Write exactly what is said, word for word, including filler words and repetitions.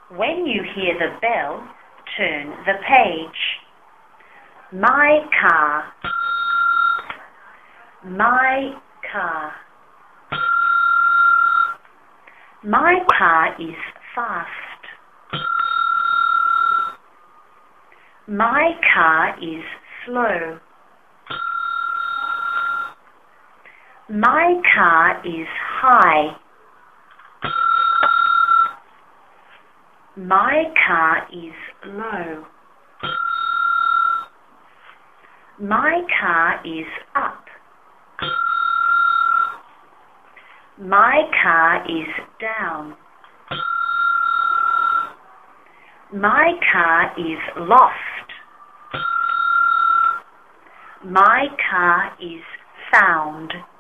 When you hear the bell, turn the page. My car. My car. My car is fast. My car is slow. My car is high. My car is low. My car is up. My car is down. My car is lost. My car is found.